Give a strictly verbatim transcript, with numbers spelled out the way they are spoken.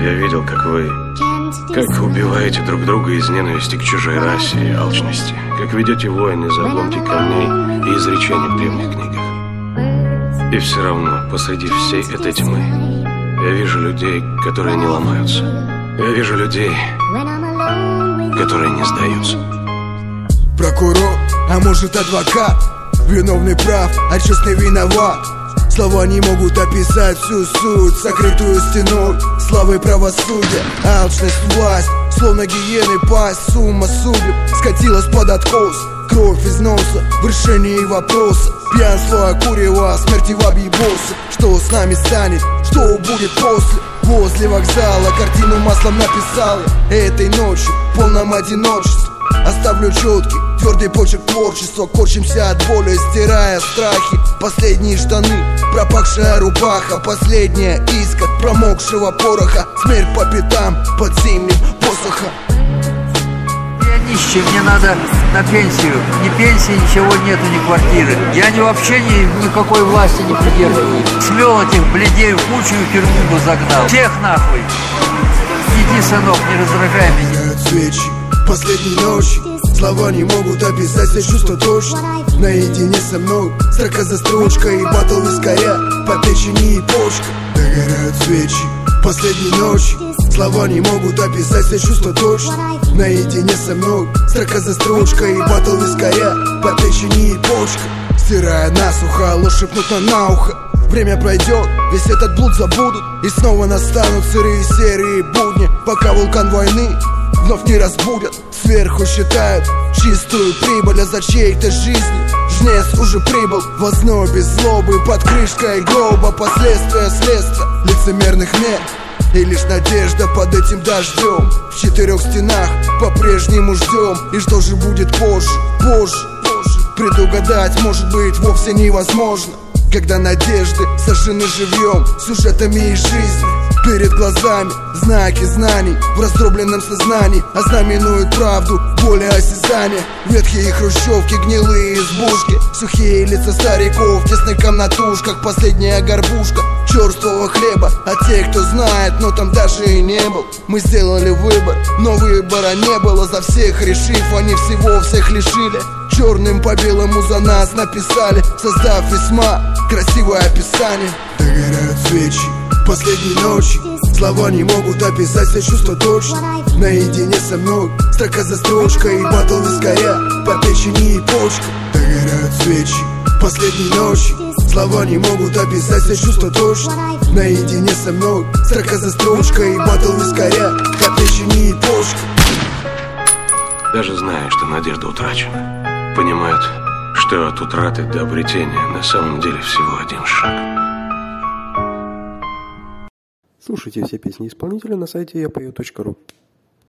Я видел, как вы... Как убиваете друг друга из ненависти к чужой расе и алчности. Как ведете войны за обломки камней и изречений в древних книгах. И все равно, посреди всей этой тьмы, я вижу людей, которые не ломаются. Я вижу людей, которые не сдаются. Прокурор, а может адвокат, виновный прав, а честный виноват. Слова не могут описать всю суть, сокрытую стеной славы правосудия. Алчность, власть, словно гиены пасть, сумма судеб скатилась под откос. Кровь из носа в решении вопроса. Пьянство, курево, смерти бабьи боссы. Что с нами станет, что будет после? Возле вокзала картину маслом написала. Этой ночью в полном одиночестве оставлю четкий, твердый почерк творчества. Корчимся от боли, стирая страхи. Последние штаны, пропахшая рубаха. Последняя искра промокшего пороха. Смерть по пятам под зимним посохом. Я нищий, мне надо на пенсию. Ни пенсии, ничего нету, ни квартиры. Я ни вообще ни, никакой власти не придерживаюсь. Свел этих бледей в кучу и в тюрьму бы загнал. Всех нахуй. Иди, сынок, не раздражай меня. Свечи последней ночи, слова не могут описать все чувства точно. Наедине со мной, строка за строчкой, и батл вискаря по печени и почкам. Догорают свечи последней ночи, слова не могут описать все чувства точно. Наедине со мной, строка за строчкой, и батл вискаря по печени и почкам. Стирая насухо, ложь шепнута на ухо. Время пройдет, весь этот блуд забудут, и снова настанут сырые серые будни, пока вулкан войны вновь не разбудят. Сверху считают чистую прибыль, а за чьей-то жизни жнец уже прибыл. В ознобе злобы под крышкой гроба, последствия следствия лицемерных мер. И лишь надежда под этим дождем. В четырех стенах по-прежнему ждем. И что же будет позже, позже, позже предугадать может быть вовсе невозможно, когда надежды сожжены живьем сюжетами из жизни. Перед глазами знаки знаний в раздробленном сознании ознаменуют правду, более осязания. Ветхие хрущевки, гнилые избушки, сухие лица стариков в тесных комнатушках. Последняя горбушка черствого хлеба от тех, кто знает, но там даже и не был. Мы сделали выбор, но выбора не было. За всех решив, они всего всех лишили. Черным по белому за нас написали, создав весьма красивое описание. Догорают свечи последней ночи, слова не могут описать все чувства точно. Наедине со мной, строка за строчкой, и батл вискаря по печени и почкам. Догорают свечи последней ночи, слова не могут описать все чувства точно. Наедине со мной, строка за строчкой, и батл вискаря по печени и почкам. Даже зная, что надежда утрачена, понимают, что от утраты до обретения на самом деле всего один шаг. Слушайте все песни исполнителя на сайте я пою точка ру.